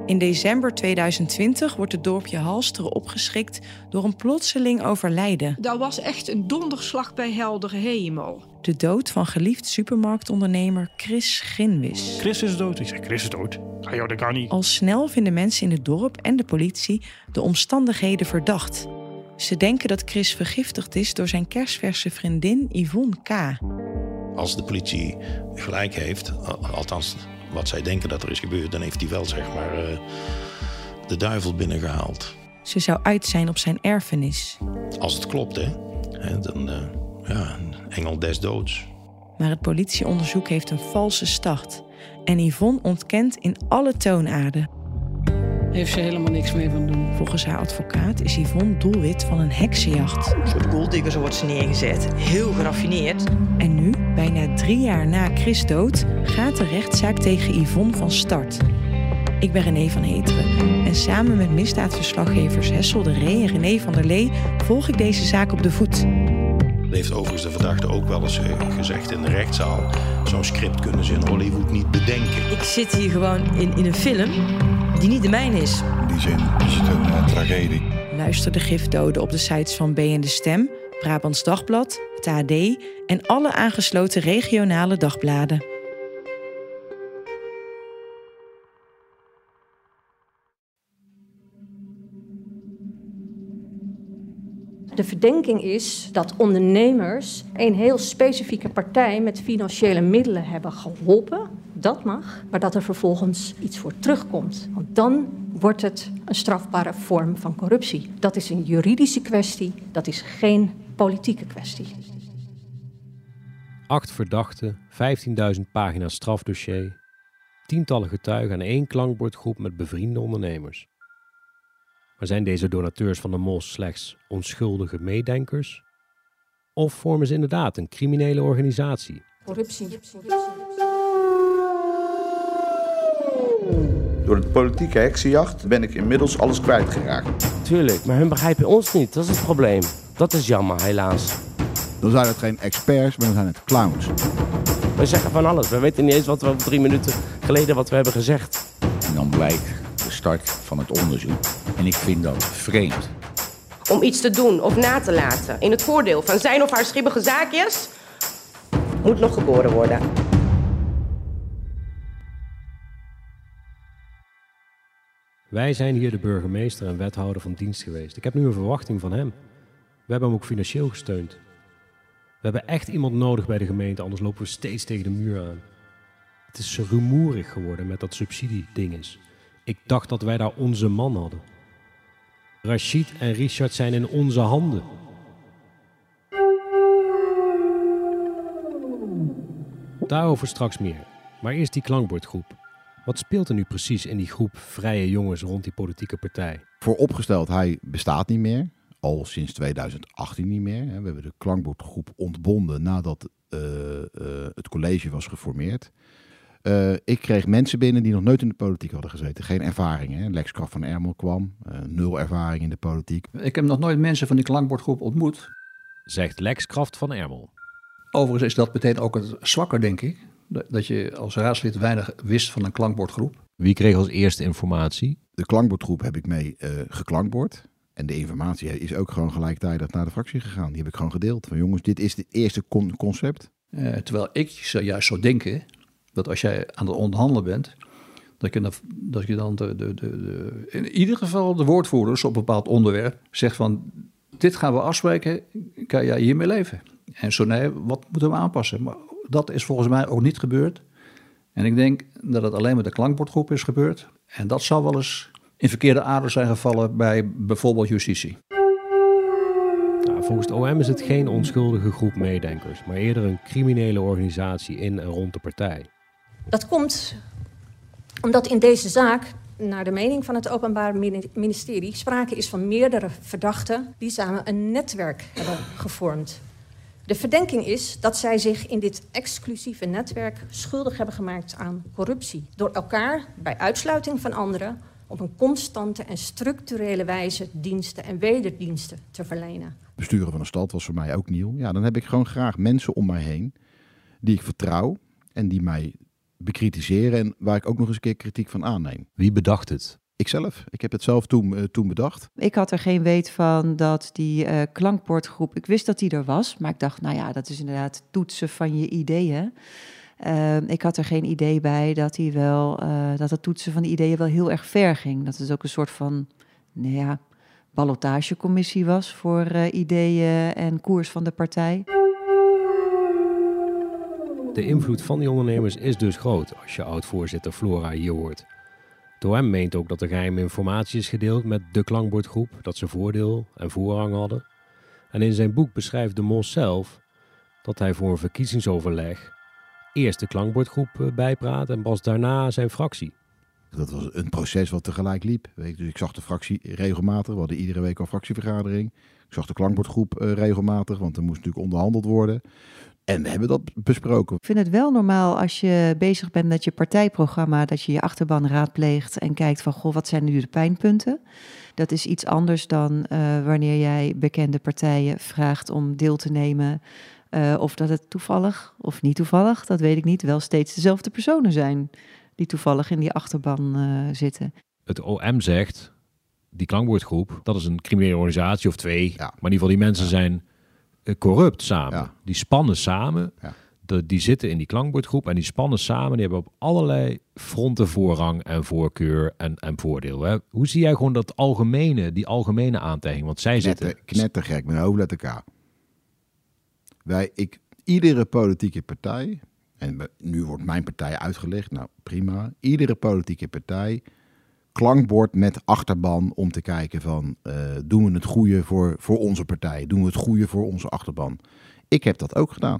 In december 2020 wordt het dorpje Halsteren opgeschrikt door een plotseling overlijden. Dat was echt een donderslag bij heldere hemel. De dood van geliefd supermarktondernemer Chris Grinwis. Chris is dood. Ik zeg, Chris is dood. Ah joh, dat kan niet. Al snel vinden mensen in het dorp en de politie de omstandigheden verdacht. Ze denken dat Chris vergiftigd is door zijn kersverse vriendin Yvonne K. Als de politie gelijk heeft, althans wat zij denken dat er is gebeurd, dan heeft hij wel zeg maar de duivel binnengehaald. Ze zou uit zijn op zijn erfenis. Als het klopt, hè, dan een engel des doods. Maar het politieonderzoek heeft een valse start. En Yvonne ontkent in alle toonaarden. Heeft ze helemaal niks mee van doen. Volgens haar advocaat is Yvonne doelwit van een heksenjacht. Een soort golddigger, zo wordt ze neergezet. Heel geraffineerd. En nu, bijna 3 jaar na Chris' dood, gaat de rechtszaak tegen Yvonne van start. Ik ben René van Heteren en samen met misdaadverslaggevers Hessel de Ree en René van der Lee volg ik deze zaak op de voet. Heeft overigens de verdachte ook wel eens gezegd in de rechtszaal. Zo'n script kunnen ze in Hollywood niet bedenken. Ik zit hier gewoon in een film die niet de mijne is. In die zin is het een tragedie. Luister de gifdoden op de sites van BN De Stem, Brabants Dagblad, het AD en alle aangesloten regionale dagbladen. De verdenking is dat ondernemers een heel specifieke partij met financiële middelen hebben geholpen. Dat mag, maar dat er vervolgens iets voor terugkomt. Want dan wordt het een strafbare vorm van corruptie. Dat is een juridische kwestie, dat is geen politieke kwestie. 8 verdachten, 15.000 pagina's strafdossier, tientallen getuigen en 1 klankbordgroep met bevriende ondernemers. Maar zijn deze donateurs van de mos slechts onschuldige meedenkers? Of vormen ze inderdaad een criminele organisatie? Corruptie. Door de politieke heksenjacht ben ik inmiddels alles kwijtgeraakt. Tuurlijk, maar hun begrijpen ons niet. Dat is het probleem. Dat is jammer, helaas. Dan zijn het geen experts, maar dan zijn het clowns. We zeggen van alles. We weten niet eens wat we 3 minuten geleden wat we hebben gezegd. En dan blijkt de start van het onderzoek. En ik vind dat vreemd. Om iets te doen of na te laten in het voordeel van zijn of haar schibbige zaakjes moet nog geboren worden. Wij zijn hier de burgemeester en wethouder van dienst geweest. Ik heb nu een verwachting van hem. We hebben hem ook financieel gesteund. We hebben echt iemand nodig bij de gemeente, anders lopen we steeds tegen de muur aan. Het is rumoerig geworden met dat subsidiedinges. Ik dacht dat wij daar onze man hadden. Rachid en Richard zijn in onze handen. Daarover straks meer. Maar eerst die klankbordgroep. Wat speelt er nu precies in die groep vrije jongens rond die politieke partij? Vooropgesteld, hij bestaat niet meer. Al sinds 2018 niet meer. We hebben de klankbordgroep ontbonden nadat het college was geformeerd. Ik kreeg mensen binnen die nog nooit in de politiek hadden gezeten. Geen ervaring. Hè. Lex Kraft van Ermel kwam. 0 ervaring in de politiek. Ik heb nog nooit mensen van die klankbordgroep ontmoet. Zegt Lex Kraft van Ermel. Overigens is dat meteen ook het zwakker, denk ik. Dat je als raadslid weinig wist van een klankbordgroep. Wie kreeg als eerste informatie? De klankbordgroep heb ik mee geklankbord. En de informatie is ook gewoon gelijktijdig naar de fractie gegaan. Die heb ik gewoon gedeeld. Van jongens, dit is het eerste concept. Terwijl ik juist zou denken dat als jij aan het onderhandelen bent, dat je dan in ieder geval de woordvoerders op een bepaald onderwerp zegt van dit gaan we afspreken, kan jij hiermee leven? En zo nee, wat moeten we aanpassen? Maar dat is volgens mij ook niet gebeurd. En ik denk dat het alleen met de klankbordgroep is gebeurd. En dat zou wel eens in verkeerde aders zijn gevallen bij bijvoorbeeld justitie. Nou, volgens het OM is het geen onschuldige groep meedenkers, maar eerder een criminele organisatie in en rond de partij. Dat komt omdat in deze zaak, naar de mening van het Openbaar Ministerie, sprake is van meerdere verdachten die samen een netwerk hebben gevormd. De verdenking is dat zij zich in dit exclusieve netwerk schuldig hebben gemaakt aan corruptie. Door elkaar bij uitsluiting van anderen op een constante en structurele wijze diensten en wederdiensten te verlenen. Besturen van een stad was voor mij ook nieuw. Ja, dan heb ik gewoon graag mensen om mij heen die ik vertrouw en die mij bekritiseren en waar ik ook nog eens een keer kritiek van aanneem. Wie bedacht het? Ikzelf. Ik heb het zelf toen bedacht. Ik had er geen weet van dat die klankbordgroep... Ik wist dat die er was, maar ik dacht, nou ja, dat is inderdaad toetsen van je ideeën. Ik had er geen idee bij dat dat het toetsen van die ideeën wel heel erg ver ging. Dat het ook een soort van, ballotagecommissie was voor ideeën en koers van de partij. De invloed van die ondernemers is dus groot als je oud-voorzitter Flora hier hoort. Door hem meent ook dat er geheime informatie is gedeeld met de klankbordgroep, dat ze voordeel en voorrang hadden. En in zijn boek beschrijft de Mos zelf dat hij voor een verkiezingsoverleg eerst de klankbordgroep bijpraat en pas daarna zijn fractie. Dat was een proces wat tegelijk liep. Dus ik zag de fractie regelmatig. We hadden iedere week al fractievergadering. Ik zag de klankbordgroep regelmatig, want er moest natuurlijk onderhandeld worden. En we hebben dat besproken. Ik vind het wel normaal als je bezig bent met je partijprogramma, dat je je achterban raadpleegt en kijkt van, goh, wat zijn nu de pijnpunten? Dat is iets anders dan wanneer jij bekende partijen vraagt om deel te nemen. Of dat het toevallig of niet toevallig, dat weet ik niet, wel steeds dezelfde personen zijn die toevallig in die achterban zitten. Het OM zegt, die klankbordgroep, dat is een criminele organisatie of twee. Ja. Maar in ieder geval die mensen zijn corrupt samen. Ja. Die spannen samen. Ja. Die zitten in die klankbordgroep en die spannen samen. Die hebben op allerlei fronten voorrang en voorkeur en voordeel. Hè? Hoe zie jij gewoon die algemene aantijging? Want zij zitten... Knettergek, met een hoofdletter K. Iedere politieke partij, en nu wordt mijn partij uitgelegd, nou prima. Iedere politieke partij klankbord met achterban om te kijken van, doen we het goede voor onze partij? Doen we het goede voor onze achterban? Ik heb dat ook gedaan.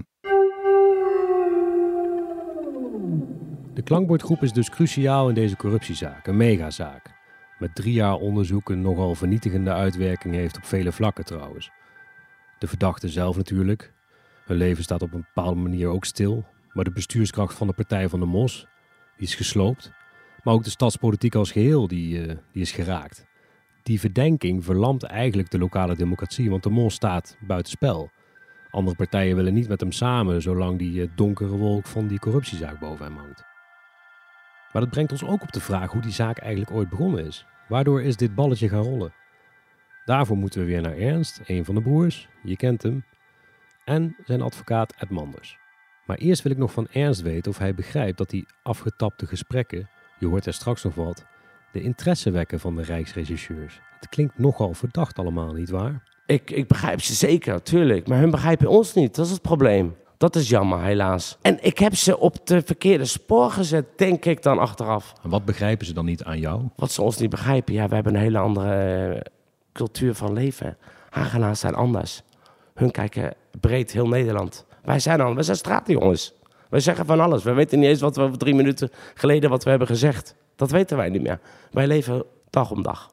De klankbordgroep is dus cruciaal in deze corruptiezaak, een megazaak. Met 3 jaar onderzoek een nogal vernietigende uitwerking heeft op vele vlakken trouwens. De verdachte zelf natuurlijk. Hun leven staat op een bepaalde manier ook stil. Maar de bestuurskracht van de Partij van de Mos, die is gesloopt. Maar ook de stadspolitiek als geheel, die is geraakt. Die verdenking verlamt eigenlijk de lokale democratie, want de Mos staat buitenspel. Andere partijen willen niet met hem samen, zolang die donkere wolk van die corruptiezaak boven hem hangt. Maar dat brengt ons ook op de vraag hoe die zaak eigenlijk ooit begonnen is. Waardoor is dit balletje gaan rollen? Daarvoor moeten we weer naar Ernst, een van de broers, je kent hem, en zijn advocaat Ed Manders. Maar eerst wil ik nog van Ernst weten of hij begrijpt dat die afgetapte gesprekken, je hoort er straks nog wat, de interesse wekken van de Rijksrechercheurs. Het klinkt nogal verdacht allemaal, nietwaar? Ik begrijp ze zeker, tuurlijk. Maar hun begrijpen ons niet, dat is het probleem. Dat is jammer, helaas. En ik heb ze op de verkeerde spoor gezet, denk ik dan achteraf. En wat begrijpen ze dan niet aan jou? Wat ze ons niet begrijpen? Ja, we hebben een hele andere cultuur van leven. Hagenaars zijn anders. Hun kijken breed heel Nederland. Wij zijn straatjongens. Wij zeggen van alles. We weten niet eens wat we over 3 minuten geleden wat we hebben gezegd. Dat weten wij niet meer. Wij leven dag om dag.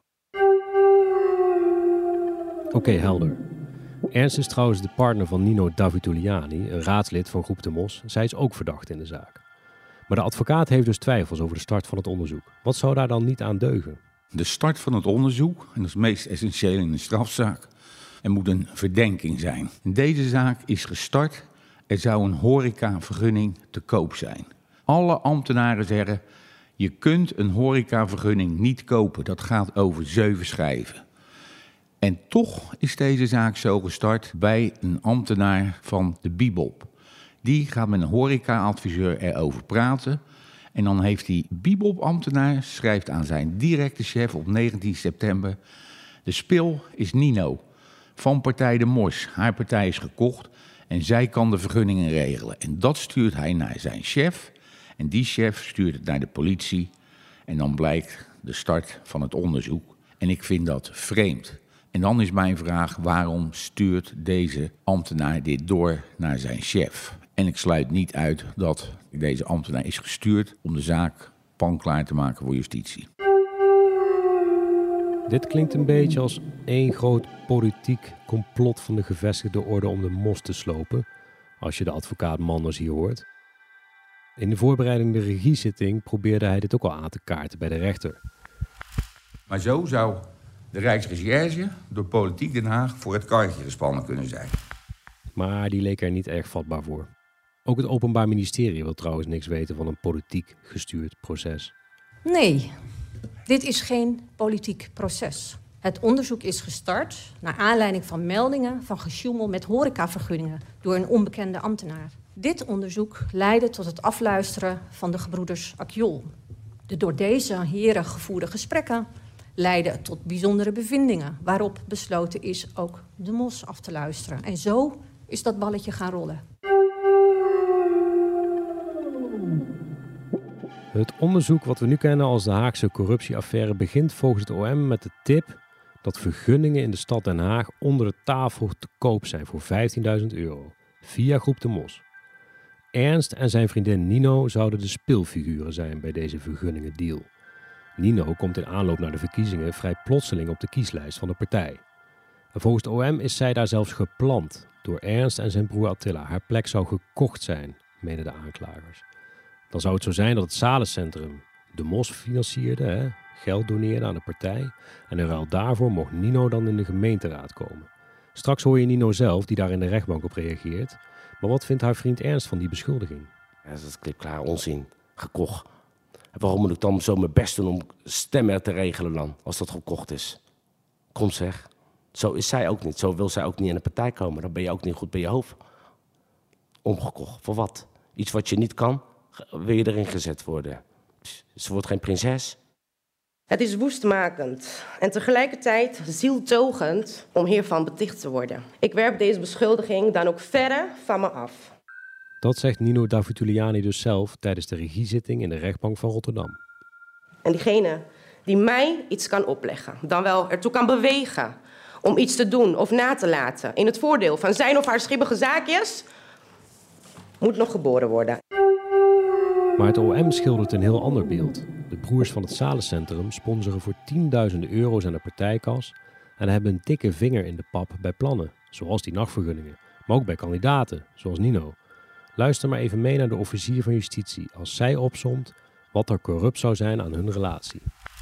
Oké, helder. Ernst is trouwens de partner van Nino Davituliani, een raadslid van Groep de Mos. Zij is ook verdacht in de zaak. Maar de advocaat heeft dus twijfels over de start van het onderzoek. Wat zou daar dan niet aan deugen? De start van het onderzoek, en dat is het meest essentieel in een strafzaak, er moet een verdenking zijn. Deze zaak is gestart. Er zou een horecavergunning te koop zijn. Alle ambtenaren zeggen, je kunt een horecavergunning niet kopen. Dat gaat over 7 schijven. En toch is deze zaak zo gestart bij een ambtenaar van de Bibop. Die gaat met een horeca-adviseur erover praten. En dan heeft die Bibop-ambtenaar, schrijft aan zijn directe chef op 19 september... de spil is Nino, van Partij de Mos. Haar partij is gekocht en zij kan de vergunningen regelen. En dat stuurt hij naar zijn chef. En die chef stuurt het naar de politie. En dan blijkt de start van het onderzoek. En ik vind dat vreemd. En dan is mijn vraag, waarom stuurt deze ambtenaar dit door naar zijn chef? En ik sluit niet uit dat deze ambtenaar is gestuurd om de zaak panklaar te maken voor justitie. Dit klinkt een beetje als één groot politiek complot van de gevestigde orde om de Mos te slopen, als je de advocaat Manders hier hoort. In de voorbereiding de regiezitting probeerde hij dit ook al aan te kaarten bij de rechter. Maar zo zou de Rijksrecherche door Politiek Den Haag voor het karretje gespannen kunnen zijn. Maar die leek er niet erg vatbaar voor. Ook het Openbaar Ministerie wil trouwens niks weten van een politiek gestuurd proces. Nee, dit is geen politiek proces. Het onderzoek is gestart naar aanleiding van meldingen van gesjoemel met horecavergunningen door een onbekende ambtenaar. Dit onderzoek leidde tot het afluisteren van de gebroeders Akjol. De door deze heren gevoerde gesprekken leidden tot bijzondere bevindingen, waarop besloten is ook de mos af te luisteren. En zo is dat balletje gaan rollen. Het onderzoek wat we nu kennen als de Haagse corruptieaffaire begint volgens het OM met de tip dat vergunningen in de stad Den Haag onder de tafel te koop zijn voor €15.000 via Groep de Mos. Ernst en zijn vriendin Nino zouden de speelfiguren zijn bij deze vergunningendeal. Nino komt in aanloop naar de verkiezingen vrij plotseling op de kieslijst van de partij. En volgens het OM is zij daar zelfs geplant door Ernst en zijn broer Attila. Haar plek zou gekocht zijn, menen de aanklagers. Dan zou het zo zijn dat het Salencentrum de Mos financierde, geld doneerde aan de partij. En in ruil daarvoor mocht Nino dan in de gemeenteraad komen. Straks hoor je Nino zelf, die daar in de rechtbank op reageert. Maar wat vindt haar vriend Ernst van die beschuldiging? Ja, dat is klipklaar onzin. Gekocht. En waarom moet ik dan zo mijn best doen om stemmen te regelen dan, als dat gekocht is? Kom zeg. Zo is zij ook niet. Zo wil zij ook niet in de partij komen. Dan ben je ook niet goed bij je hoofd. Omgekocht. Voor wat? Iets wat je niet kan, wil je erin gezet worden. Ze wordt geen prinses. Het is woestmakend en tegelijkertijd zieltogend om hiervan beticht te worden. Ik werp deze beschuldiging dan ook verre van me af. Dat zegt Nino Davutiliani dus zelf tijdens de regiezitting in de rechtbank van Rotterdam. En diegene die mij iets kan opleggen, dan wel ertoe kan bewegen om iets te doen of na te laten in het voordeel van zijn of haar schibbige zaakjes, moet nog geboren worden. Maar het OM schildert een heel ander beeld. De broers van het Salencentrum sponsoren voor €10.000 aan de partijkas en hebben een dikke vinger in de pap bij plannen, zoals die nachtvergunningen, maar ook bij kandidaten, zoals Nino. Luister maar even mee naar de officier van justitie als zij opsomt wat er corrupt zou zijn aan hun relatie.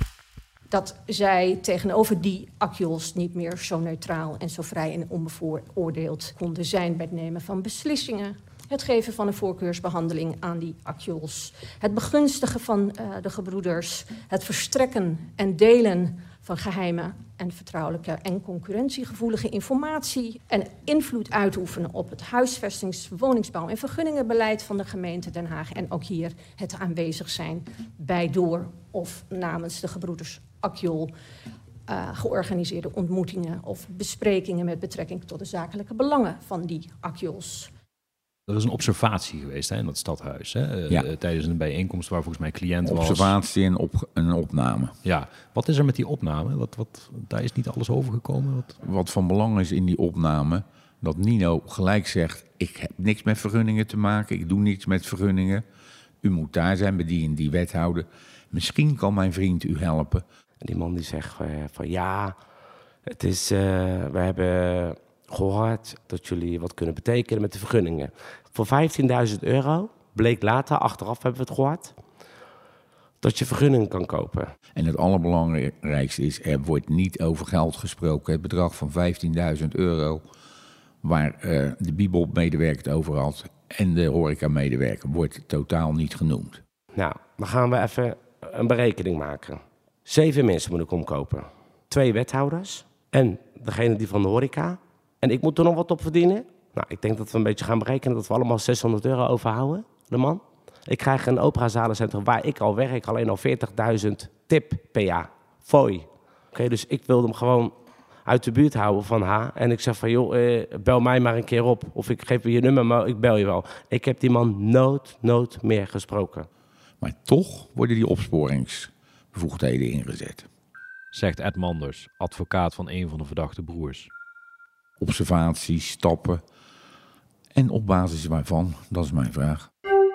Dat zij tegenover die Akjols niet meer zo neutraal en zo vrij en onbevooroordeeld konden zijn bij het nemen van beslissingen. Het geven van een voorkeursbehandeling aan die Akjols. Het begunstigen van de gebroeders. Het verstrekken en delen van geheime en vertrouwelijke en concurrentiegevoelige informatie. En invloed uitoefenen op het huisvestings-, woningsbouw- en vergunningenbeleid van de gemeente Den Haag. En ook hier het aanwezig zijn bij, door of namens de gebroeders Akjol. Georganiseerde ontmoetingen of besprekingen met betrekking tot de zakelijke belangen van die Akjols. Er is een observatie geweest in dat stadhuis. Tijdens een bijeenkomst waar volgens mij cliënt was. Observatie en een opname. Ja, wat is er met die opname? Daar is niet alles over gekomen? Wat van belang is in die opname, dat Nino gelijk zegt, ik heb niks met vergunningen te maken, ik doe niets met vergunningen. U moet daar zijn bij die en die wethouder. Misschien kan mijn vriend u helpen. En die man die zegt van ja, het is, we hebben gehoord dat jullie wat kunnen betekenen met de vergunningen. Voor €15.000 bleek later, achteraf hebben we het gehoord, dat je vergunningen kan kopen. En het allerbelangrijkste is, er wordt niet over geld gesproken. Het bedrag van €15.000, waar de Bibel-medewerker het over had en de horeca-medewerker, wordt totaal niet genoemd. Nou, dan gaan we even een berekening maken. 7 mensen moet ik omkopen. 2 wethouders en degene die van de horeca. En ik moet er nog wat op verdienen. Nou, ik denk dat we een beetje gaan berekenen dat we allemaal €600 overhouden, de man. Ik krijg een opera-zalencentrum waar ik al werk, alleen al 40.000 tip per jaar. Fooi. Oké, dus ik wilde hem gewoon uit de buurt houden van haar. En ik zeg van, joh, bel mij maar een keer op. Of ik geef je nummer, maar ik bel je wel. Ik heb die man nooit meer gesproken. Maar toch worden die opsporingsbevoegdheden ingezet. Zegt Ed Manders, advocaat van een van de verdachte broers. Observaties, stappen. En op basis waarvan, dat is mijn vraag.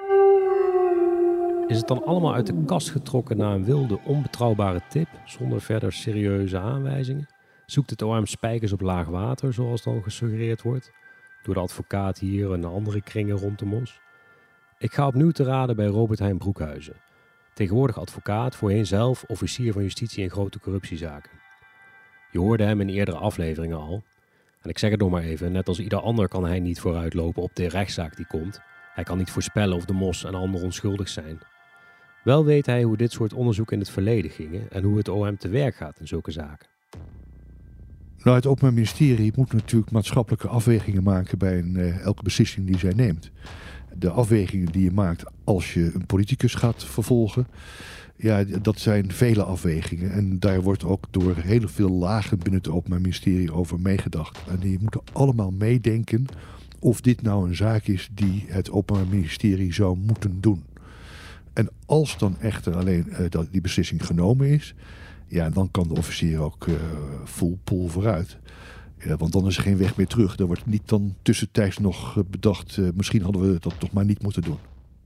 Is het dan allemaal uit de kast getrokken naar een wilde, onbetrouwbare tip, zonder verder serieuze aanwijzingen? Zoekt het OM spijkers op laag water, zoals dan gesuggereerd wordt, door de advocaat hier en de andere kringen rond de Mos? Ik ga opnieuw te raden bij Robert Hein Broekhuizen, tegenwoordig advocaat, voorheen zelf officier van justitie in grote corruptiezaken. Je hoorde hem in eerdere afleveringen al. En ik zeg het nog maar even, net als ieder ander kan hij niet vooruitlopen op de rechtszaak die komt. Hij kan niet voorspellen of de mos en anderen onschuldig zijn. Wel weet hij hoe dit soort onderzoeken in het verleden gingen en hoe het OM te werk gaat in zulke zaken. Nou, het Openbaar Ministerie moet natuurlijk maatschappelijke afwegingen maken bij elke beslissing die zij neemt. De afwegingen die je maakt als je een politicus gaat vervolgen, ja, dat zijn vele afwegingen. En daar wordt ook door heel veel lagen binnen het Openbaar Ministerie over meegedacht. En die moeten allemaal meedenken of dit nou een zaak is die het Openbaar Ministerie zou moeten doen. En als dan echter alleen dat die beslissing genomen is, ja, dan kan de officier ook full pull vooruit. Ja, want dan is er geen weg meer terug. Er wordt niet dan tussentijds nog bedacht, misschien hadden we dat toch maar niet moeten doen.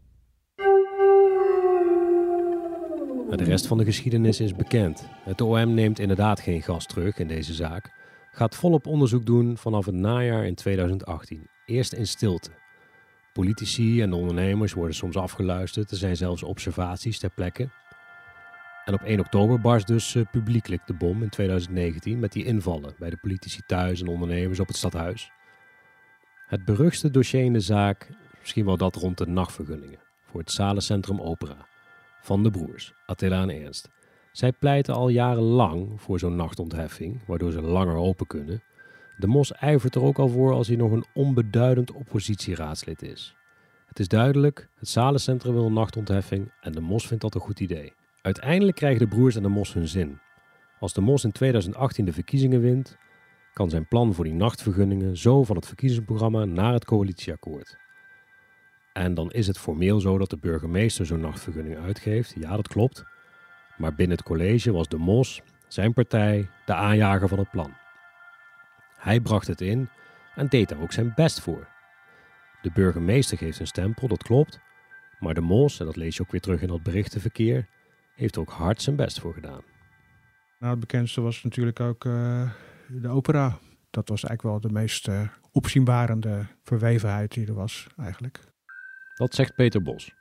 De rest van de geschiedenis is bekend. Het OM neemt inderdaad geen gas terug in deze zaak. Gaat volop onderzoek doen vanaf het najaar in 2018. Eerst in stilte. Politici en de ondernemers worden soms afgeluisterd. Er zijn zelfs observaties ter plekke. En op 1 oktober barst dus publiekelijk de bom in 2019 met die invallen bij de politici thuis en ondernemers op het stadhuis. Het beruchtste dossier in de zaak, misschien wel dat rond de nachtvergunningen voor het zalencentrum Opera van de broers, Attila en Ernst. Zij pleiten al jarenlang voor zo'n nachtontheffing, waardoor ze langer open kunnen. De Mos ijvert er ook al voor als hij nog een onbeduidend oppositieraadslid is. Het is duidelijk, het zalencentrum wil een nachtontheffing en de Mos vindt dat een goed idee. Uiteindelijk krijgen de broers en de Mos hun zin. Als de Mos in 2018 de verkiezingen wint, kan zijn plan voor die nachtvergunningen zo van het verkiezingsprogramma naar het coalitieakkoord. En dan is het formeel zo dat de burgemeester zo'n nachtvergunning uitgeeft. Ja, dat klopt. Maar binnen het college was de Mos, zijn partij, de aanjager van het plan. Hij bracht het in en deed daar ook zijn best voor. De burgemeester geeft een stempel, dat klopt. Maar de Mos, en dat lees je ook weer terug in dat berichtenverkeer, heeft er ook hard zijn best voor gedaan. Nou, het bekendste was natuurlijk ook de opera. Dat was eigenlijk wel de meest opzienbarende verwevenheid die er was eigenlijk. Dat zegt Peter Bos.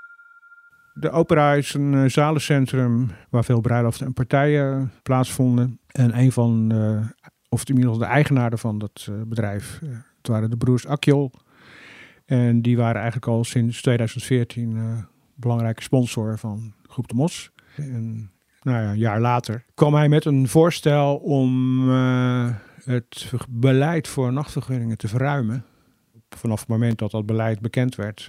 De opera is een zalencentrum waar veel bruiloften en partijen plaatsvonden. En een van, of tenminste de eigenaren van dat bedrijf, het waren de broers Akjol. En die waren eigenlijk al sinds 2014 belangrijke sponsor van Groep de Mos. En nou ja, een jaar later kwam hij met een voorstel om het beleid voor nachtvergunningen te verruimen. Vanaf het moment dat dat beleid bekend werd,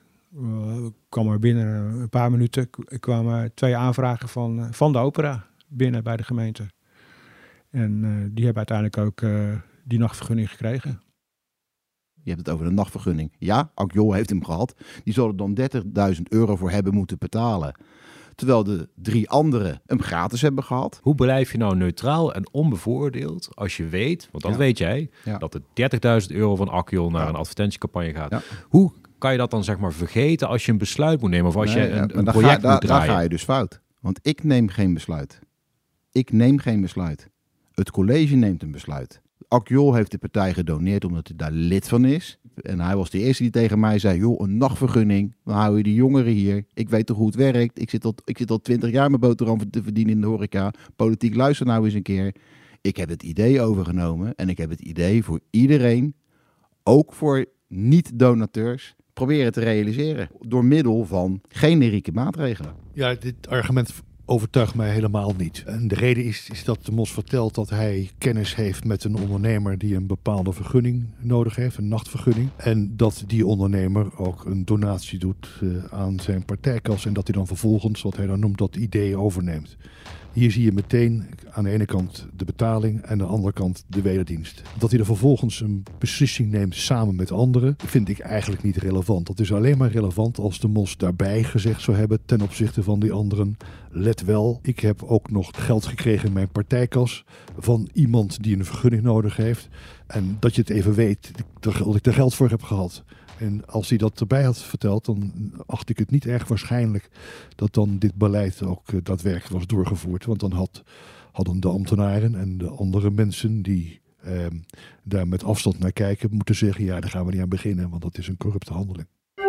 kwam er binnen een paar minuten kwamen 2 aanvragen van de opera binnen bij de gemeente. En die hebben uiteindelijk ook die nachtvergunning gekregen. Je hebt het over de nachtvergunning. Ja, Akjol heeft hem gehad. Die zullen dan €30.000 voor hebben moeten betalen. Terwijl de 3 anderen hem gratis hebben gehad. Hoe blijf je nou neutraal en onbevooroordeeld als je weet, want dat weet jij, dat er €30.000 van Akjol naar een advertentiecampagne gaat. Ja. Hoe kan je dat dan zeg maar vergeten als je een besluit moet nemen of als je een project moet draaien? Daar ga je dus fout. Want ik neem geen besluit. Ik neem geen besluit. Het college neemt een besluit. Akjol heeft de partij gedoneerd omdat hij daar lid van is. En hij was de eerste die tegen mij zei, joh, een nachtvergunning, dan hou je die jongeren hier. Ik weet toch hoe het werkt. Ik zit al 20 jaar mijn boterham te verdienen in de horeca. Politiek, luister nou eens een keer. Ik heb het idee overgenomen en ik heb het idee voor iedereen, ook voor niet-donateurs, proberen te realiseren. Door middel van generieke maatregelen. Ja, dit argument overtuigt mij helemaal niet. En de reden is dat de Mos vertelt dat hij kennis heeft met een ondernemer die een bepaalde vergunning nodig heeft, een nachtvergunning. En dat die ondernemer ook een donatie doet aan zijn partijkas en dat hij dan vervolgens, wat hij dan noemt, dat idee overneemt. Hier zie je meteen aan de ene kant de betaling en aan de andere kant de wederdienst. Dat hij er vervolgens een beslissing neemt samen met anderen, vind ik eigenlijk niet relevant. Dat is alleen maar relevant als de Mos daarbij gezegd zou hebben ten opzichte van die anderen. Let wel, ik heb ook nog geld gekregen in mijn partijkas van iemand die een vergunning nodig heeft. En dat je het even weet, dat ik er geld voor heb gehad. En als hij dat erbij had verteld, dan acht ik het niet erg waarschijnlijk dat dan dit beleid ook daadwerkelijk was doorgevoerd. Want dan hadden de ambtenaren en de andere mensen die daar met afstand naar kijken, moeten zeggen, ja, daar gaan we niet aan beginnen, want dat is een corrupte handeling.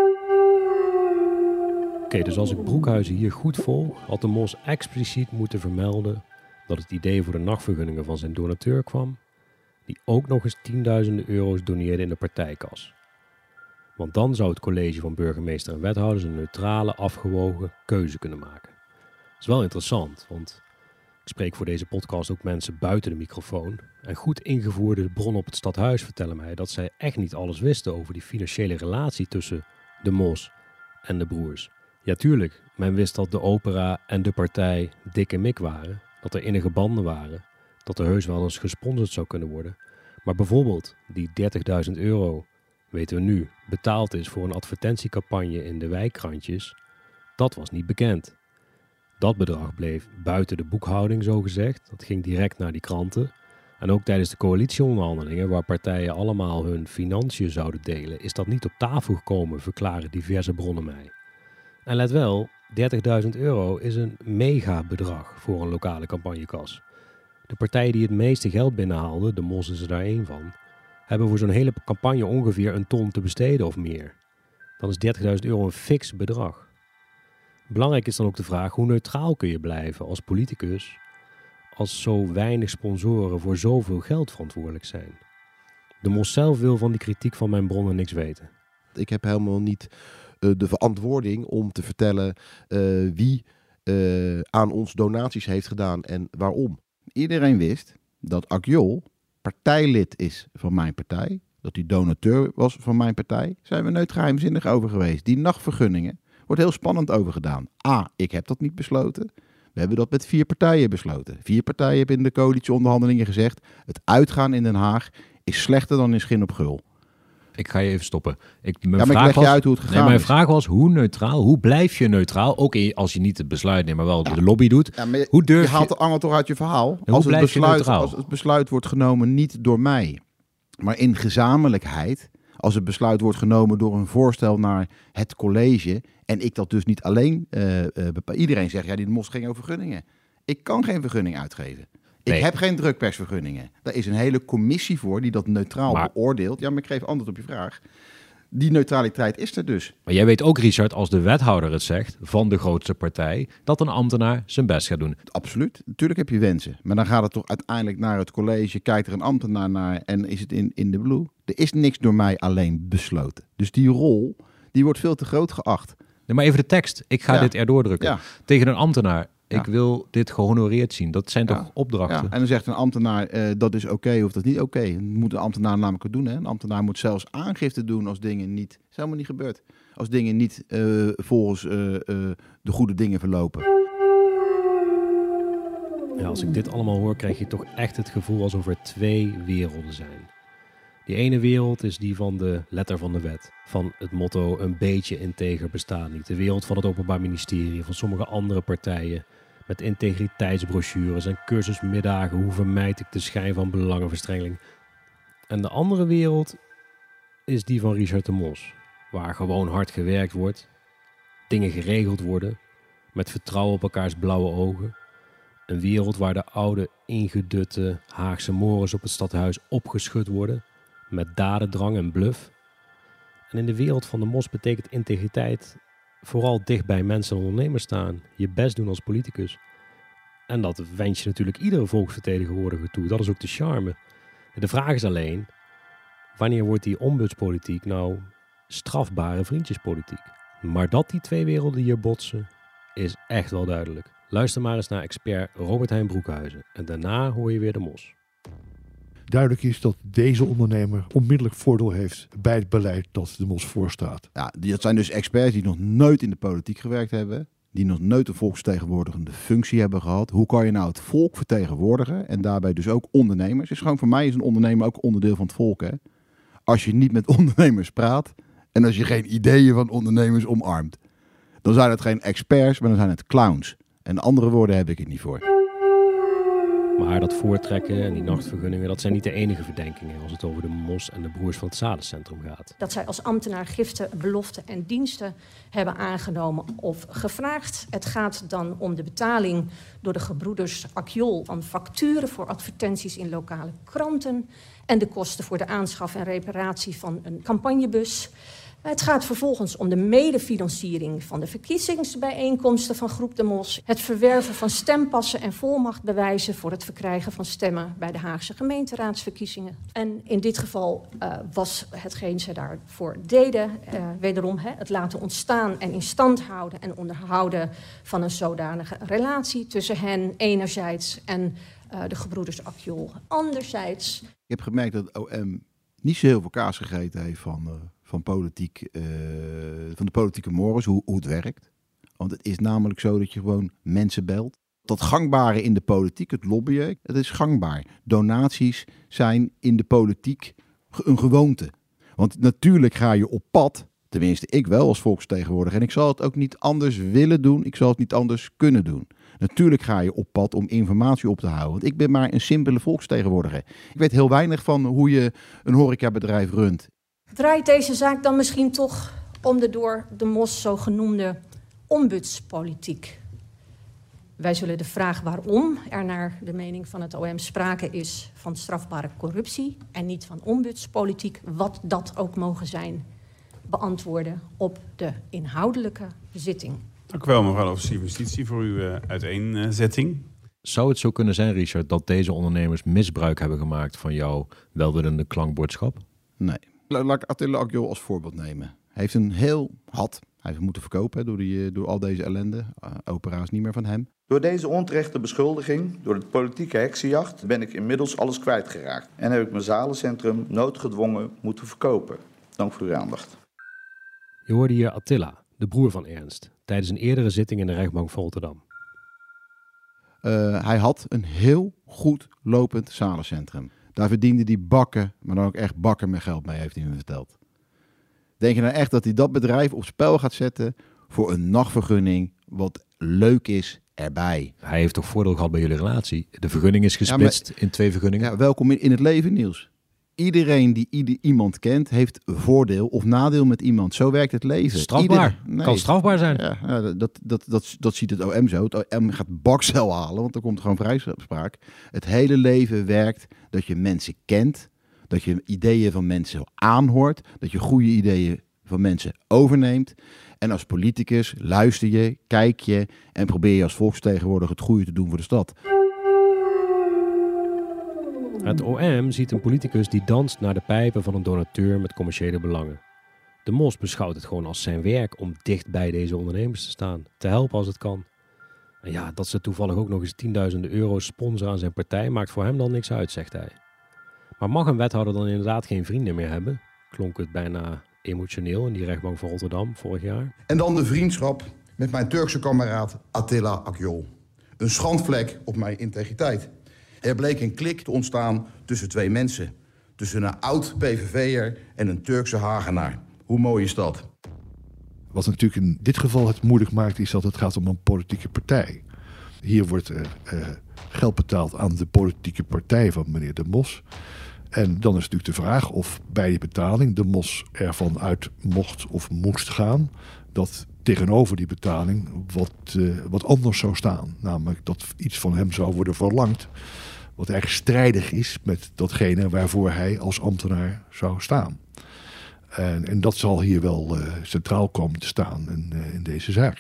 Oké, dus als ik Broekhuizen hier goed volg, had de Mos expliciet moeten vermelden dat het idee voor de nachtvergunningen van zijn donateur kwam, die ook nog eens €10.000 doneerde in de partijkas. Want dan zou het college van burgemeester en wethouders een neutrale, afgewogen keuze kunnen maken. Dat is wel interessant, want ik spreek voor deze podcast ook mensen buiten de microfoon. En goed ingevoerde bronnen op het stadhuis vertellen mij dat zij echt niet alles wisten over die financiële relatie tussen de Mos en de broers. Ja, tuurlijk, men wist dat de opera en de partij dik en mik waren, dat er innige banden waren, dat er heus wel eens gesponsord zou kunnen worden. Maar bijvoorbeeld die €30.000, weten we nu, betaald is voor een advertentiecampagne in de wijkkrantjes, dat was niet bekend. Dat bedrag bleef buiten de boekhouding, zogezegd. Dat ging direct naar die kranten. En ook tijdens de coalitieonderhandelingen, waar partijen allemaal hun financiën zouden delen, is dat niet op tafel gekomen, verklaren diverse bronnen mij. En let wel, €30.000 is een megabedrag voor een lokale campagnekas. De partijen die het meeste geld binnenhaalden, de Mos is er daar één van, hebben voor zo'n hele campagne ongeveer een ton te besteden of meer. Dan is €30.000 een fix bedrag. Belangrijk is dan ook de vraag, hoe neutraal kun je blijven als politicus als zo weinig sponsoren voor zoveel geld verantwoordelijk zijn? De Mos zelf wil van die kritiek van mijn bronnen niks weten. Ik heb helemaal niet de verantwoording om te vertellen wie aan ons donaties heeft gedaan en waarom. Iedereen wist dat Akjol partijlid is van mijn partij, dat hij donateur was van mijn partij. Zijn we nooit geheimzinnig over geweest. Die nachtvergunningen wordt heel spannend over gedaan. Ik heb dat niet besloten. We hebben dat met 4 partijen besloten. 4 partijen hebben in de coalitieonderhandelingen gezegd, het uitgaan in Den Haag is slechter dan in Schin op Gul. Ik ga je even stoppen. Ik leg je uit hoe het gegaan is. Mijn vraag was, hoe neutraal? Hoe blijf je neutraal? Ook als je niet het besluit neemt, maar wel de lobby doet. Ja, hoe durf je haalt de angel toch uit je verhaal. Als het besluit wordt genomen niet door mij, maar in gezamenlijkheid. Als het besluit wordt genomen door een voorstel naar het college en ik dat dus niet alleen bepaal. Iedereen zegt, ja, die Mos ging over vergunningen. Ik kan geen vergunning uitgeven. Ik heb geen drukpersvergunningen. Daar is een hele commissie voor die dat neutraal beoordeelt. Ja, maar ik geef antwoord op je vraag. Die neutraliteit is er dus. Maar jij weet ook, Richard, als de wethouder het zegt van de grootste partij, dat een ambtenaar zijn best gaat doen. Absoluut. Natuurlijk heb je wensen. Maar dan gaat het toch uiteindelijk naar het college, kijkt er een ambtenaar naar en is het in de blue. Er is niks door mij alleen besloten. Dus die rol, die wordt veel te groot geacht. Nee, maar even de tekst. Ik ga dit erdoor drukken. Ja. Tegen een ambtenaar. Ik wil dit gehonoreerd zien. Dat zijn toch opdrachten? Ja. En dan zegt een ambtenaar, dat is oké of dat is niet oké. Dat moet een ambtenaar namelijk ook doen. Hè? Een ambtenaar moet zelfs aangifte doen als dingen niet... Dat is helemaal niet gebeurd. Als dingen niet volgens de goede dingen verlopen. Ja, als ik dit allemaal hoor, krijg je toch echt het gevoel alsof er 2 werelden zijn. Die ene wereld is die van de letter van de wet. Van het motto, een beetje integer bestaat niet. De wereld van het Openbaar Ministerie, van sommige andere partijen. Met integriteitsbrochures en cursusmiddagen. Hoe vermijd ik de schijn van belangenverstrengeling? En de andere wereld is die van Richard de Mos. Waar gewoon hard gewerkt wordt. Dingen geregeld worden. Met vertrouwen op elkaars blauwe ogen. Een wereld waar de oude, ingedutte Haagse mores op het stadhuis opgeschud worden. Met dadendrang en bluff. En in de wereld van de Mos betekent integriteit vooral dicht bij mensen en ondernemers staan. Je best doen als politicus. En dat wens je natuurlijk iedere volksvertegenwoordiger toe. Dat is ook de charme. De vraag is alleen, wanneer wordt die ombudspolitiek nou strafbare vriendjespolitiek? Maar dat die 2 werelden hier botsen, is echt wel duidelijk. Luister maar eens naar expert Robert Hein Broekhuizen. En daarna hoor je weer de Mos. Duidelijk is dat deze ondernemer onmiddellijk voordeel heeft bij het beleid dat de Mos voorstaat. Ja, dat zijn dus experts die nog nooit in de politiek gewerkt hebben. Die nog nooit een volksvertegenwoordigende functie hebben gehad. Hoe kan je nou het volk vertegenwoordigen? En daarbij dus ook ondernemers. Is gewoon voor mij is een ondernemer ook onderdeel van het volk. Hè? Als je niet met ondernemers praat en als je geen ideeën van ondernemers omarmt. Dan zijn het geen experts, maar dan zijn het clowns. En andere woorden heb ik het niet voor. Maar dat voortrekken en die nachtvergunningen, dat zijn niet de enige verdenkingen als het over de Mos en de broers van het Zadencentrum gaat. Dat zij als ambtenaar giften, beloften en diensten hebben aangenomen of gevraagd. Het gaat dan om de betaling door de gebroeders Akjol van facturen voor advertenties in lokale kranten en de kosten voor de aanschaf en reparatie van een campagnebus. Het gaat vervolgens om de medefinanciering van de verkiezingsbijeenkomsten van Groep de Mos, het verwerven van stempassen en volmachtbewijzen voor het verkrijgen van stemmen bij de Haagse gemeenteraadsverkiezingen. En in dit geval was hetgeen ze daarvoor deden, wederom het laten ontstaan en in stand houden en onderhouden van een zodanige relatie tussen hen enerzijds en de gebroeders Akjol anderzijds. Ik heb gemerkt dat het OM niet zo heel veel kaas gegeten heeft van politiek, van de politieke mores, hoe het werkt. Want het is namelijk zo dat je gewoon mensen belt. Dat gangbare in de politiek, het lobbyen, het is gangbaar. Donaties zijn in de politiek een gewoonte. Want natuurlijk ga je op pad, tenminste ik wel als volksvertegenwoordiger, en ik zal het ook niet anders willen doen, ik zal het niet anders kunnen doen. Natuurlijk ga je op pad om informatie op te houden. Want ik ben maar een simpele volksvertegenwoordiger. Ik weet heel weinig van hoe je een horecabedrijf runt. Draait deze zaak dan misschien toch om de door de Mos zogenoemde ombudspolitiek? Wij zullen de vraag waarom er naar de mening van het OM sprake is van strafbare corruptie en niet van ombudspolitiek, wat dat ook mogen zijn, beantwoorden op de inhoudelijke zitting. Dank u wel, mevrouw de officier van justitie, voor uw uiteenzetting. Zou het zo kunnen zijn, Richard, dat deze ondernemers misbruik hebben gemaakt van jouw welwillende klankbordschap? Nee. Laat ik Attila Akjol als voorbeeld nemen. Hij heeft een heel hij heeft moeten verkopen door al deze ellende. Opera is niet meer van hem. Door deze onterechte beschuldiging, door de politieke heksenjacht, ben ik inmiddels alles kwijtgeraakt. En heb ik mijn zalencentrum noodgedwongen moeten verkopen. Dank voor uw aandacht. Je hoorde hier Attila, de broer van Ernst, tijdens een eerdere zitting in de rechtbank van Rotterdam. Hij had een heel goed lopend zalencentrum. Daar verdiende hij bakken, maar dan ook echt bakken met geld mee, heeft hij me verteld. Denk je nou echt dat hij dat bedrijf op spel gaat zetten voor een nachtvergunning wat leuk is erbij? Hij heeft toch voordeel gehad bij jullie relatie? De vergunning is gesplitst in 2 vergunningen. Ja, welkom in het leven, Niels. Iedereen die iemand kent, heeft voordeel of nadeel met iemand. Zo werkt het leven. Strafbaar. Kan strafbaar zijn. Ja, dat ziet het OM zo. Het OM gaat bakcel halen, want er komt gewoon vrijspraak. Het hele leven werkt dat je mensen kent, dat je ideeën van mensen aanhoort, dat je goede ideeën van mensen overneemt. En als politicus luister je, kijk je en probeer je als volksvertegenwoordiger het goede te doen voor de stad. Het OM ziet een politicus die danst naar de pijpen van een donateur met commerciële belangen. De Mos beschouwt het gewoon als zijn werk om dicht bij deze ondernemers te staan, te helpen als het kan. En ja, dat ze toevallig ook nog eens tienduizenden euro's sponsoren aan zijn partij maakt voor hem dan niks uit, zegt hij. Maar mag een wethouder dan inderdaad geen vrienden meer hebben? Klonk het bijna emotioneel in die rechtbank van Rotterdam vorig jaar. En dan de vriendschap met mijn Turkse kameraad Attila Akjol. Een schandvlek op mijn integriteit. Er bleek een klik te ontstaan tussen 2 mensen. Tussen een oud PVV'er en een Turkse Hagenaar. Hoe mooi is dat? Wat natuurlijk in dit geval het moeilijk maakt, is dat het gaat om een politieke partij. Hier wordt geld betaald aan de politieke partij van meneer De Mos. En dan is natuurlijk de vraag of bij die betaling De Mos ervan uit mocht of moest gaan dat tegenover die betaling wat anders zou staan. Namelijk dat iets van hem zou worden verlangd wat eigenlijk strijdig is met datgene waarvoor hij als ambtenaar zou staan. En dat zal hier wel centraal komen te staan in deze zaak.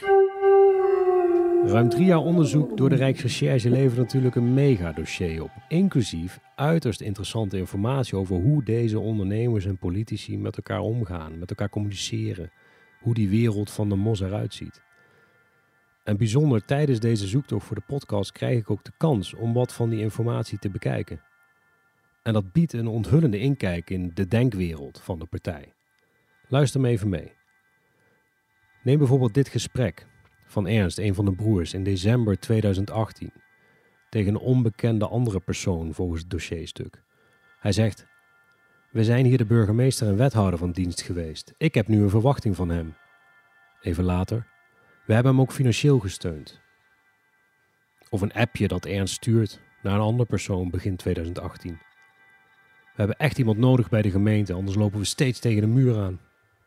Ruim 3 jaar onderzoek door de Rijksrecherche levert natuurlijk een megadossier op. Inclusief uiterst interessante informatie over hoe deze ondernemers en politici met elkaar omgaan, met elkaar communiceren. Hoe die wereld van de Mos eruit ziet. En bijzonder tijdens deze zoektocht voor de podcast krijg ik ook de kans om wat van die informatie te bekijken. En dat biedt een onthullende inkijk in de denkwereld van de partij. Luister me even mee. Neem bijvoorbeeld dit gesprek van Ernst, een van de broers, in december 2018. Tegen een onbekende andere persoon volgens het dossierstuk. Hij zegt: we zijn hier de burgemeester en wethouder van dienst geweest. Ik heb nu een verwachting van hem. Even later: we hebben hem ook financieel gesteund. Of een appje dat Ernst stuurt naar een andere persoon begin 2018. We hebben echt iemand nodig bij de gemeente, anders lopen we steeds tegen de muur aan.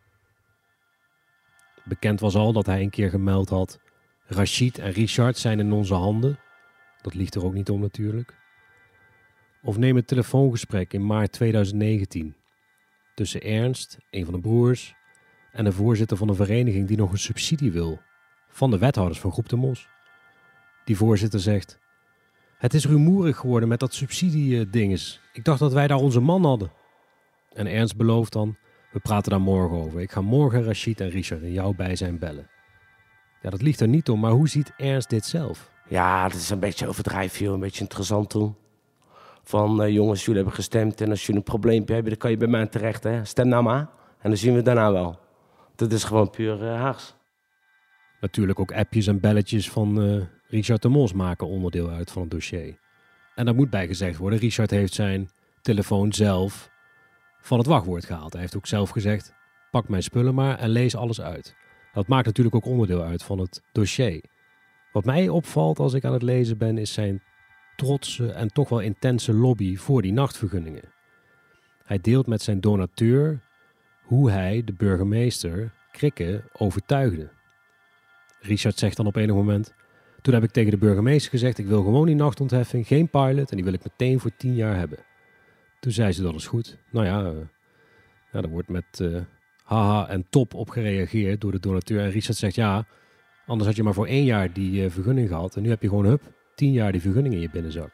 Bekend was al dat hij een keer gemeld had: Rachid en Richard zijn in onze handen. Dat liegt er ook niet om natuurlijk. Of neem het telefoongesprek in maart 2019 tussen Ernst, een van de broers, en een voorzitter van een vereniging die nog een subsidie wil van de wethouders van Groep de Mos. Die voorzitter zegt: het is rumoerig geworden met dat subsidiedinges. Ik dacht dat wij daar onze man hadden. En Ernst belooft dan: we praten daar morgen over. Ik ga morgen Rachid en Richard in jouw bijzijn bellen. Ja, dat ligt er niet om, maar hoe ziet Ernst dit zelf? Ja, dat is een beetje overdrijven, joh. Een beetje interessant toen. Van jongens, jullie hebben gestemd en als jullie een probleempje hebben, dan kan je bij mij terecht. Hè? Stem nou maar en dan zien we het daarna wel. Dat is gewoon puur Haags. Natuurlijk ook appjes en belletjes van Richard de Mos maken onderdeel uit van het dossier. En daar moet bij gezegd worden, Richard heeft zijn telefoon zelf van het wachtwoord gehaald. Hij heeft ook zelf gezegd: pak mijn spullen maar en lees alles uit. Dat maakt natuurlijk ook onderdeel uit van het dossier. Wat mij opvalt als ik aan het lezen ben, is zijn trotse en toch wel intense lobby voor die nachtvergunningen. Hij deelt met zijn donateur hoe hij de burgemeester Krikke overtuigde. Richard zegt dan op enig moment: toen heb ik tegen de burgemeester gezegd: ik wil gewoon die nachtontheffing, geen pilot en die wil ik meteen voor 10 jaar hebben. Toen zei ze: dat is goed. Nou ja, er wordt met haha en top op gereageerd door de donateur. En Richard zegt: ja, anders had je maar voor 1 jaar die vergunning gehad. En nu heb je gewoon 10 jaar die vergunning in je binnenzak.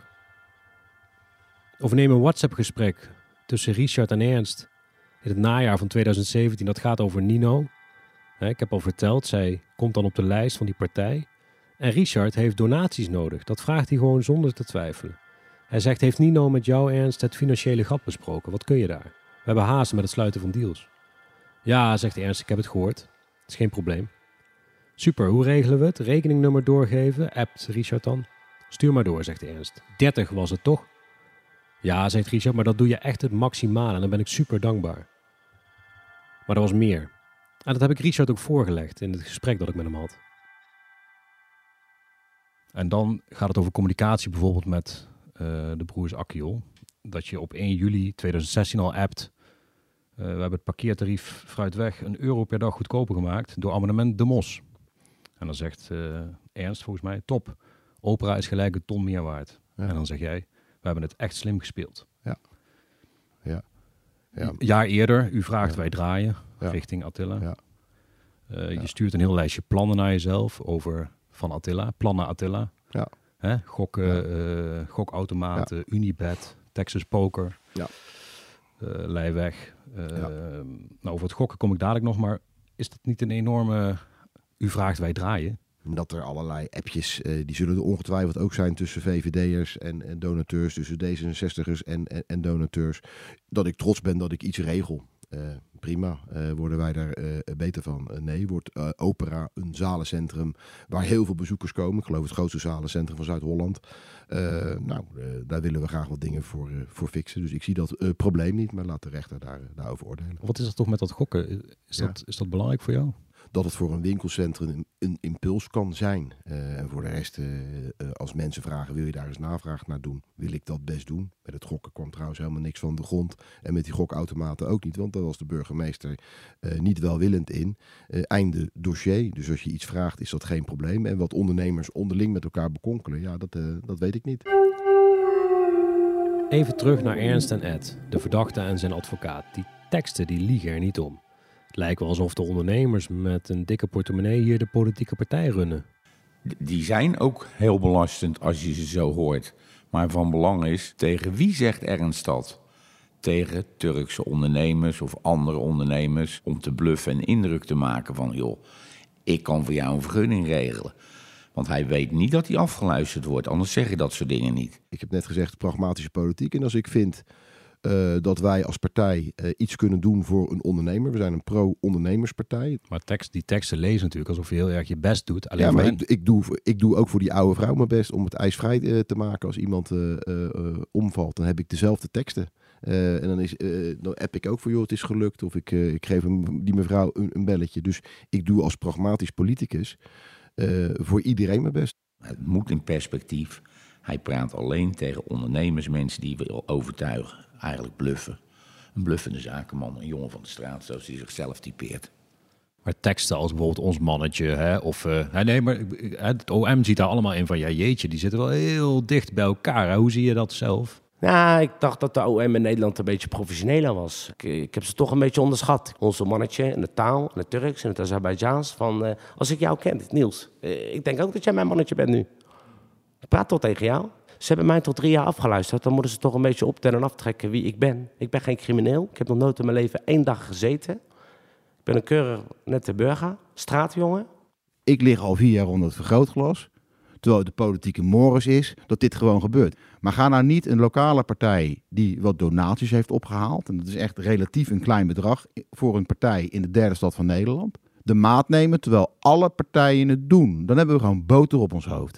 Of neem een WhatsApp-gesprek tussen Richard en Ernst in het najaar van 2017. Dat gaat over Nino. Ik heb al verteld, zij komt dan op de lijst van die partij. En Richard heeft donaties nodig. Dat vraagt hij gewoon zonder te twijfelen. Hij zegt: heeft Nino met jou, Ernst, het financiële gat besproken? Wat kun je daar? We hebben haast met het sluiten van deals. Ja, zegt Ernst, ik heb het gehoord. Het is geen probleem. Super, hoe regelen we het? Rekeningnummer doorgeven, appt Richard dan. Stuur maar door, zegt Ernst. 30 was het toch? Ja, zegt Richard, maar dat doe je echt het maximale en dan ben ik super dankbaar. Maar er was meer. En dat heb ik Richard ook voorgelegd in het gesprek dat ik met hem had. En dan gaat het over communicatie bijvoorbeeld met de broers Akkiol. Dat je op 1 juli 2016 al appt: we hebben het parkeertarief Fruitweg €1 per dag goedkoper gemaakt door abonnement De Mos. En dan zegt Ernst volgens mij: top, opera is gelijk een ton meer waard. Ja. En dan zeg jij: we hebben het echt slim gespeeld. Ja. Een jaar eerder, u vraagt, wij draaien richting Attila. Ja. Je stuurt een heel lijstje plannen naar jezelf van Attila. Plannen Attila. Ja. Gokken, gokautomaten, Unibet, Texas Poker, Leijweg. Over het gokken kom ik dadelijk nog, maar is dat niet een enorme... U vraagt, wij draaien? Dat er allerlei appjes, die zullen er ongetwijfeld ook zijn tussen VVD'ers en donateurs, tussen D66'ers en donateurs. Dat ik trots ben dat ik iets regel. Prima, worden wij daar beter van? Nee, wordt Opera een zalencentrum waar heel veel bezoekers komen. Ik geloof het grootste zalencentrum van Zuid-Holland. Daar willen we graag wat dingen voor fixen. Dus ik zie dat probleem niet, maar laat de rechter daarover oordelen. Wat is er toch met dat gokken? Is dat belangrijk voor jou? Dat het voor een winkelcentrum een impuls kan zijn. En voor de rest, als mensen vragen, wil je daar eens navraag naar doen? Wil ik dat best doen? Met het gokken kwam trouwens helemaal niks van de grond. En met die gokautomaten ook niet, want daar was de burgemeester niet welwillend in. Einde dossier. Dus als je iets vraagt, is dat geen probleem. En wat ondernemers onderling met elkaar bekonkelen, ja, dat weet ik niet. Even terug naar Ernst en Ed, de verdachte en zijn advocaat. Die teksten die liegen er niet om. Het lijkt wel alsof de ondernemers met een dikke portemonnee hier de politieke partij runnen. Die zijn ook heel belastend als je ze zo hoort. Maar van belang is, tegen wie zegt Ernst dat? Tegen Turkse ondernemers of andere ondernemers om te bluffen en indruk te maken van, joh, ik kan voor jou een vergunning regelen. Want hij weet niet dat hij afgeluisterd wordt, anders zeg je dat soort dingen niet. Ik heb net gezegd pragmatische politiek. En als ik vind dat wij als partij iets kunnen doen voor een ondernemer. We zijn een pro-ondernemerspartij. Maar die teksten lezen natuurlijk alsof je heel erg je best doet. Alleen maar ik doe ook voor die oude vrouw mijn best om het ijsvrij te maken. Als iemand omvalt, dan heb ik dezelfde teksten. En dan app ik ook voor, joh, het is gelukt. Of ik geef die mevrouw een belletje. Dus ik doe als pragmatisch politicus voor iedereen mijn best. Het moet in perspectief. Hij praat alleen tegen ondernemers, mensen die wil overtuigen. Eigenlijk bluffen. Een bluffende zakenman, een jongen van de straat, zoals hij zichzelf typeert. Maar teksten als bijvoorbeeld ons mannetje, hè, of... nee, maar het OM ziet daar allemaal in van, ja jeetje, die zitten wel heel dicht bij elkaar. Hè? Hoe zie je dat zelf? Ja, ik dacht dat de OM in Nederland een beetje professioneler was. Ik heb ze toch een beetje onderschat. Onze mannetje in de taal, in het Turks, in het Azerbeidzjaans. Van, als ik jou ken, Niels, ik denk ook dat jij mijn mannetje bent nu. Ik praat toch tegen jou? Ze hebben mij tot 3 jaar afgeluisterd. Dan moeten ze toch een beetje optellen en aftrekken wie ik ben. Ik ben geen crimineel. Ik heb nog nooit in mijn leven 1 dag gezeten. Ik ben een keurig nette burger, straatjongen. Ik lig al 4 jaar onder het vergrootglas. Terwijl het de politieke mores is dat dit gewoon gebeurt. Maar ga nou niet een lokale partij die wat donaties heeft opgehaald. En dat is echt relatief een klein bedrag voor een partij in de 3e stad van Nederland. De maat nemen terwijl alle partijen het doen. Dan hebben we gewoon boter op ons hoofd.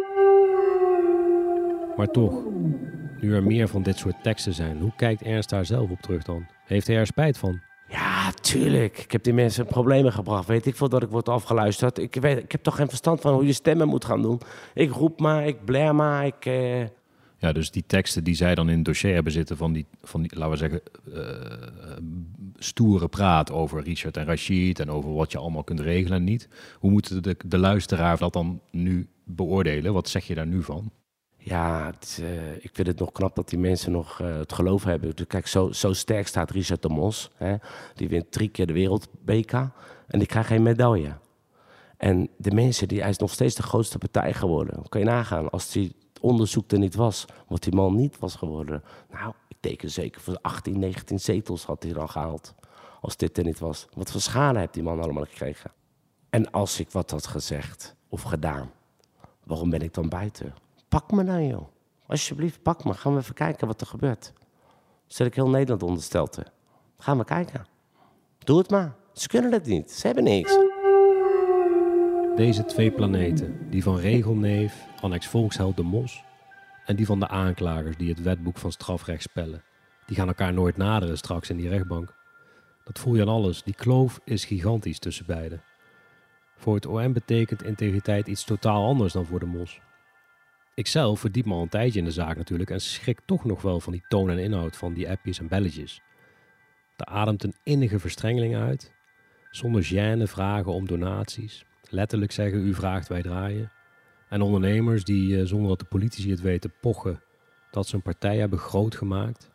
Maar toch, nu er meer van dit soort teksten zijn, hoe kijkt Ernst daar zelf op terug dan? Heeft hij er spijt van? Ja, tuurlijk. Ik heb die mensen problemen gebracht. Weet ik veel dat ik word afgeluisterd. Ik heb toch geen verstand van hoe je stemmen moet gaan doen. Ik roep maar, ik blair maar, Ja, dus die teksten die zij dan in het dossier hebben zitten van die laten we zeggen, stoere praat over Richard en Rashid en over wat je allemaal kunt regelen en niet. Hoe moet de luisteraar dat dan nu beoordelen? Wat zeg je daar nu van? Ja, ik vind het nog knap dat die mensen nog het geloof hebben. Dus kijk, zo sterk staat Richard de Mos. Hè? Die wint 3 keer de wereldbeker en die krijgt geen medaille. En de mensen, hij is nog steeds de grootste partij geworden. Kan je nagaan, als die onderzoek er niet was, wat die man niet was geworden. Nou, ik teken zeker voor 18, 19 zetels had hij dan gehaald. Als dit er niet was. Wat voor schade heeft die man allemaal gekregen? En als ik wat had gezegd of gedaan, waarom ben ik dan buiten? Pak me nou, joh. Alsjeblieft, pak me. Gaan we even kijken wat er gebeurt. Zet ik heel Nederland onder stelte. Gaan we kijken. Doe het maar. Ze kunnen het niet. Ze hebben niks. Deze 2 planeten, die van Regelneef, annex volksheld de Mos, en die van de aanklagers die het wetboek van strafrecht spellen, die gaan elkaar nooit naderen straks in die rechtbank. Dat voel je aan alles. Die kloof is gigantisch tussen beiden. Voor het OM betekent integriteit iets totaal anders dan voor de Mos. Ikzelf verdiep me al een tijdje in de zaak natuurlijk en schrik toch nog wel van die toon en inhoud van die appjes en belletjes. Er ademt een innige verstrengeling uit, zonder gêne vragen om donaties. Letterlijk zeggen, u vraagt, wij draaien. En ondernemers die, zonder dat de politici het weten, pochen dat ze een partij hebben groot gemaakt.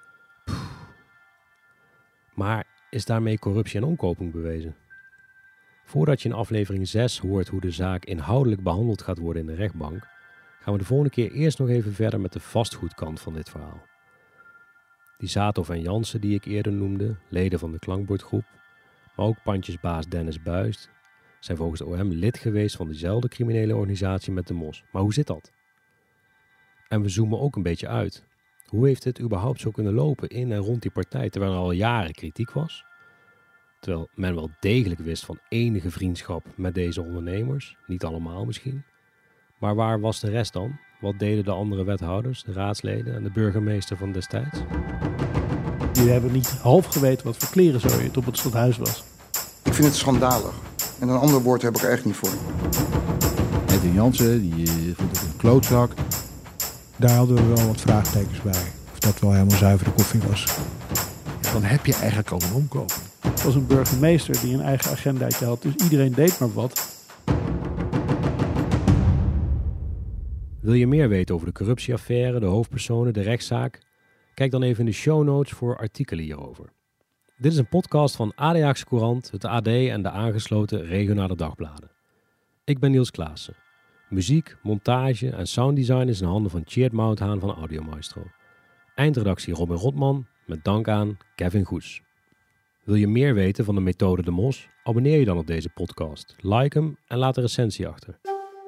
Maar is daarmee corruptie en omkoping bewezen? Voordat je in aflevering 6 hoort hoe de zaak inhoudelijk behandeld gaat worden in de rechtbank, gaan we de volgende keer eerst nog even verder met de vastgoedkant van dit verhaal. Die Zatov en Jansen die ik eerder noemde, leden van de klankbordgroep, maar ook pandjesbaas Dennis Buist, zijn volgens de OM lid geweest van dezelfde criminele organisatie met de Mos. Maar hoe zit dat? En we zoomen ook een beetje uit. Hoe heeft dit überhaupt zo kunnen lopen in en rond die partij, terwijl er al jaren kritiek was? Terwijl men wel degelijk wist van enige vriendschap met deze ondernemers, niet allemaal misschien. Maar waar was de rest dan? Wat deden de andere wethouders, de raadsleden en de burgemeester van destijds? Jullie hebben niet half geweten wat voor klerenzooi het op het stadhuis was. Ik vind het schandalig. En een ander woord heb ik er echt niet voor. Edwin Jansen, die vond het een klootzak. Daar hadden we wel wat vraagtekens bij. Of dat wel helemaal zuivere koffie was. Ja, dan heb je eigenlijk al een omkoping. Het was een burgemeester die een eigen agendaatje had. Dus iedereen deed maar wat. Wil je meer weten over de corruptieaffaire, de hoofdpersonen, de rechtszaak? Kijk dan even in de show notes voor artikelen hierover. Dit is een podcast van AD Courant, het AD en de aangesloten regionale dagbladen. Ik ben Niels Klaassen. Muziek, montage en sounddesign is in handen van Tjeerd Mouthaan van Audio Maestro. Eindredactie Robin Rotman, met dank aan Kevin Goes. Wil je meer weten van de methode de Mos? Abonneer je dan op deze podcast, like hem en laat een recensie achter.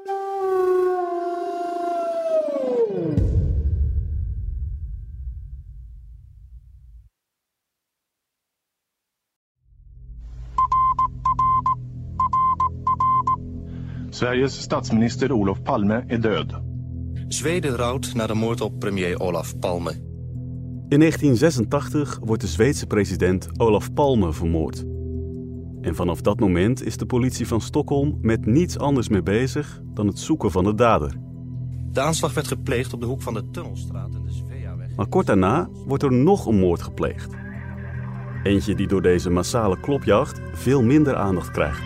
Sveriges statsminister Olof Palme är död. Zweden rouwt na de moord op premier Olof Palme. In 1986 wordt de Zweedse president Olof Palme vermoord. En vanaf dat moment is de politie van Stockholm met niets anders meer bezig dan het zoeken van de dader. De aanslag werd gepleegd op de hoek van de Tunnelstraat en de Sveaweg. Maar kort daarna wordt er nog een moord gepleegd. Eentje die door deze massale klopjacht veel minder aandacht krijgt.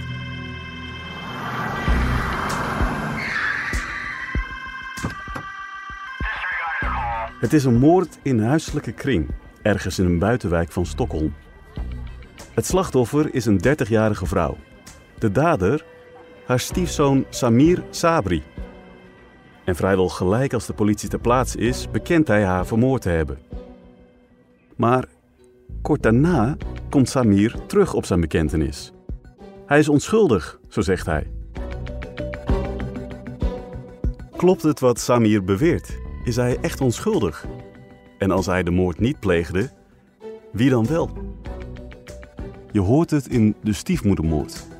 Het is een moord in huiselijke kring, ergens in een buitenwijk van Stockholm. Het slachtoffer is een 30-jarige vrouw. De dader, haar stiefzoon Samir Sabri. En vrijwel gelijk als de politie ter plaatse is, bekent hij haar vermoord te hebben. Maar kort daarna komt Samir terug op zijn bekentenis. Hij is onschuldig, zo zegt hij. Klopt het wat Samir beweert? Is hij echt onschuldig? En als hij de moord niet pleegde, wie dan wel? Je hoort het in De Stiefmoedermoord.